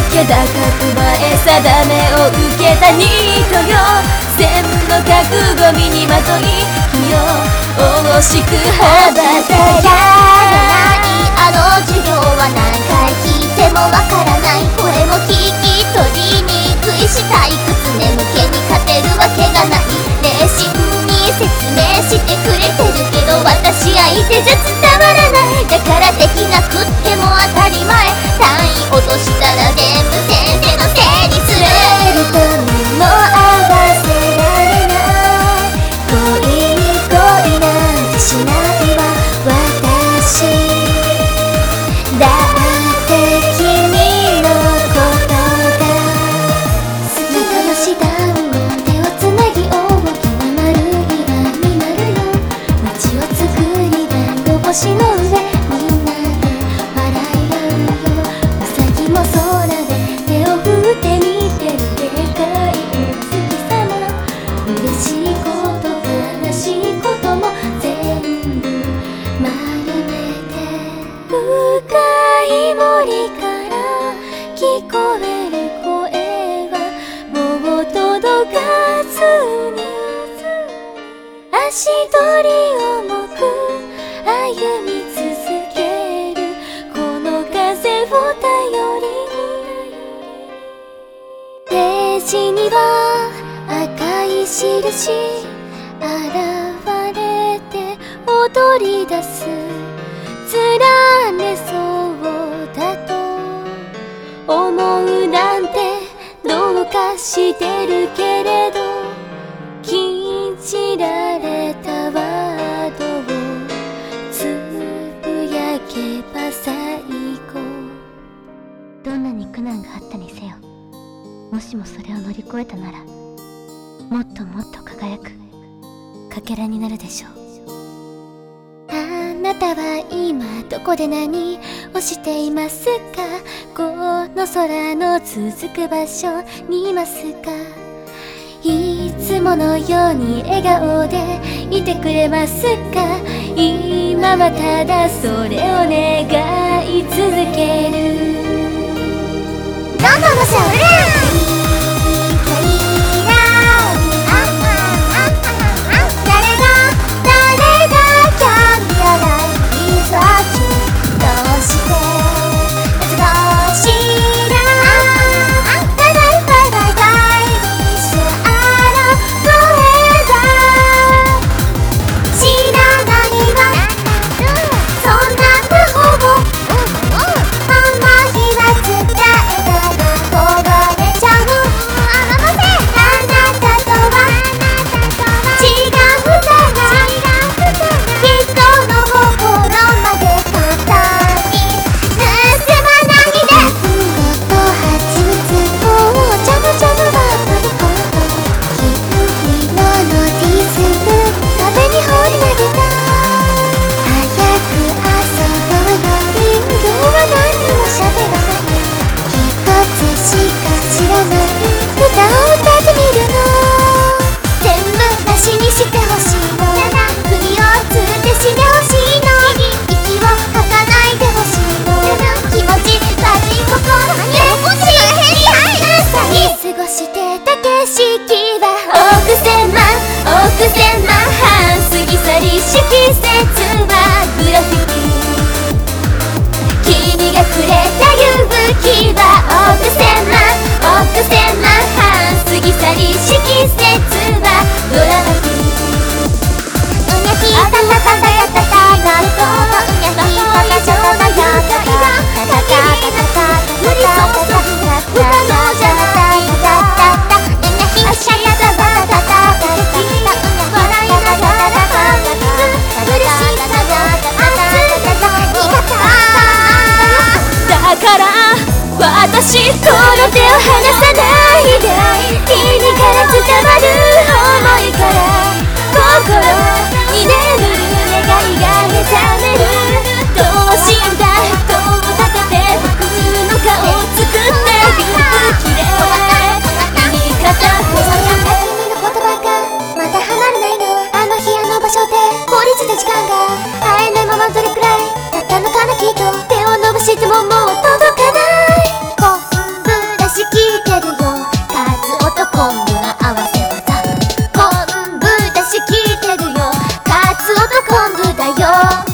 気高く前定めを受けたニートよ。千の覚悟身にまとい日を惜しく羽ばたけ。 あの授業は何回聞いてもわからない。これも聞き取りにくいし退屈眠気に勝てるわけがない。熱心に説明してくれてるけど私相手じゃ伝わらない。だからできなくっても当たり前。単位落としたら全部先生のせいにする。 誰と目も合わせられない。恋に恋なんてしないわ私。だって君のことが好き。仲良し団子手をつなぎ大きな丸い輪になるよ。街を作り団子星の上みんなで笑い合うよ。うさぎも空で手を振って見てるでかいお月様。嬉しいこと悲しいことも全部丸めて。深い森から聞こえる声はもう届かずに、足取り重く歩み続けるこの風を頼りに。ページには赤い印現れて踊り出す。連ねそうだと思うなんてどうかしてるけれど、禁じられたワードをつぶやけば最後。どんなに苦難があったにせよ、もしもそれを乗り越えたならもっともっと輝くかけらになるでしょう。あなたは今どこで何をしていますか。この空の続く場所にいますか。いつものように笑顔でいてくれますか。今はただそれを願い続ける。 どんどんのしゃべれ。 私との手を離さないで。君から伝わる想いから心に眠る願いが目覚める。等身大塔を立てて僕の顔を作ってる綺麗言い方を。 君の言葉がまだ離れないの。あの日あの場所で法律で時間が会えないままどれくらいだったのかな。きっと手を伸ばしてももう届かない。 昆布の合わせ技。昆布だし効いてるよ、カツオと昆布だよ。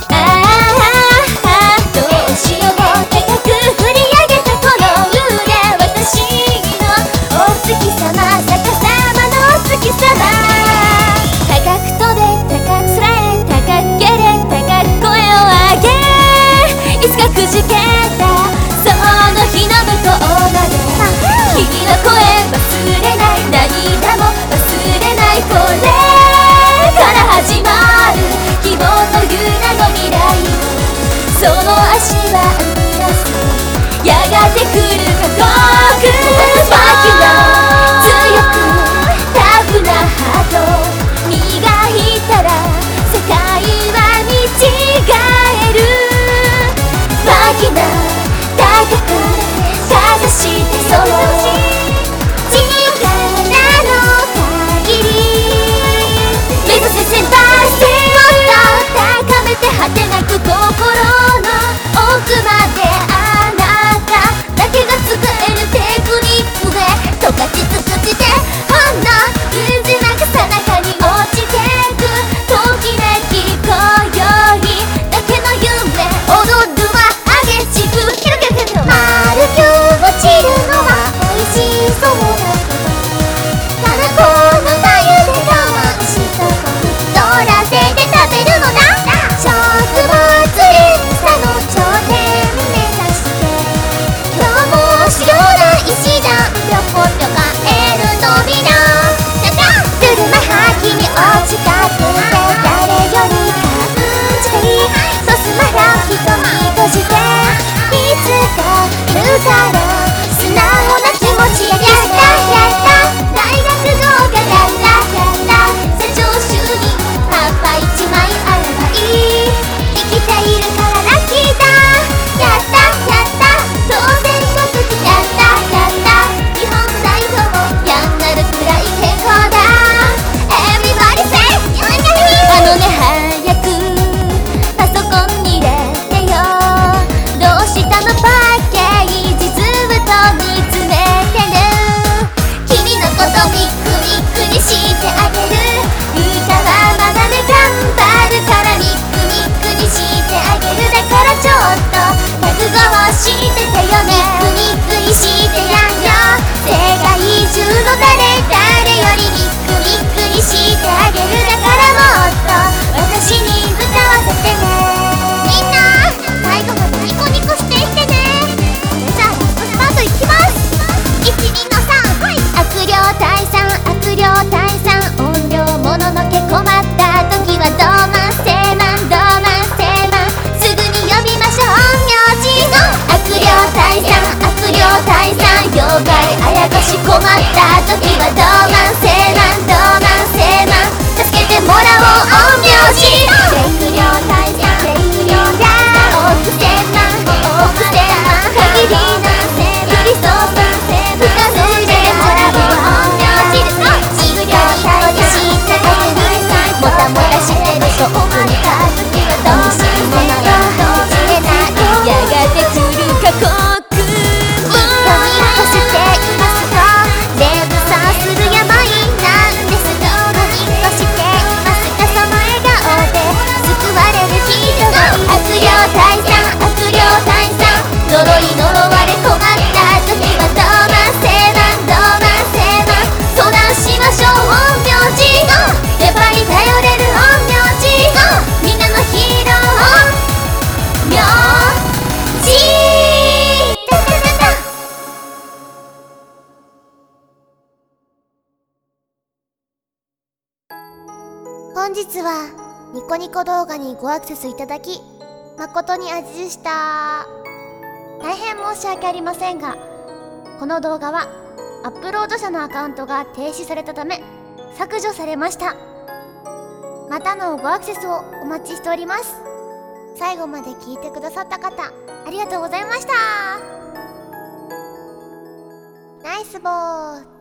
どうしよう、高く振り上げたこの腕、私のお月様、逆さまのお月様。高く飛べ、高く空へ、高く蹴れ、高く声を上げ、いつかくじけたその日の向こうまで、君の声忘れない、涙も忘れない、これから始まる希望という名の未来を、その足は生み出す、やがて来る過酷。強くタフなハート磨いたら世界は見違える。負けな高くかざしてそう力の限り目指せ先輩性を高めて果てなく心の奥まで、あなただけが使えるテクニックで十勝尽くしてほんの渦巻くさなかに落ちてくときめき、今宵だけの夢踊るは激しくキラキラキラ、丸く落ちるのは美味しそうだけど、ただこの左右で我慢したこと取らせて食べるのだ。食物連鎖の頂点目指して今日も主要な石段ぴょこぴょかえる扉、車吐きに落ちかけて誰より感じていい、そうすまら瞳閉じていつかいるから素直な気持ちやったやった大学合格やったやった社長就任葉っぱ一枚あればいい、生きているからラッキーだ、やったやった当選特技やったやった日本代表もやんなるくらい健康だ。Everybody say 早くパソコンに入れてよ、どうしたのパッケージずっと見つめてる、君のことビックビックにしてあげる、歌はまだね頑張るからビックビックにしてあげる、だからちょっと覚悟をしててよね、ビックビックにしてやんよ、世界中の誰よりビックビックにしてあげる、だからもっと私に歌わせてね。みんな最後までニコニコしていってね。それじゃあラストスパートいきます。12の3、はい、悪霊退散悪霊退散、音量もののけ困った時はドーマンセーマンドーマンセーマン、すぐに呼びましょう陰陽師の悪霊退散悪霊退散、妖怪あやかし困った時はドーマンセーマンドーマンセーマン、助けてもらおう陰陽師の悪霊退散悪霊退散、億千万億千万限りなクリストファン深すでもらおう陰陽師の悪霊退散してもたもたしてると思った時はどうしようもないどうしれない、やがて来る過酷、ニコニコしていますと連鎖する病なんですけど、ニコしていますかその笑顔で救われる人が、悪霊退散悪霊退散、呪い呪われ困った時はドーマンセーマンドーマンセーマン、相談しましょう陰陽師、やっぱり頼れる陰陽師、みんなのヒーロー陽師タタタタ。本日はニコニコ動画にごアクセスいただき誠にあじでした。大変申し訳ありませんが、この動画はアップロード者のアカウントが停止されたため削除されました。またのごアクセスをお待ちしております。最後まで聞いてくださった方ありがとうございました。ナイスボー。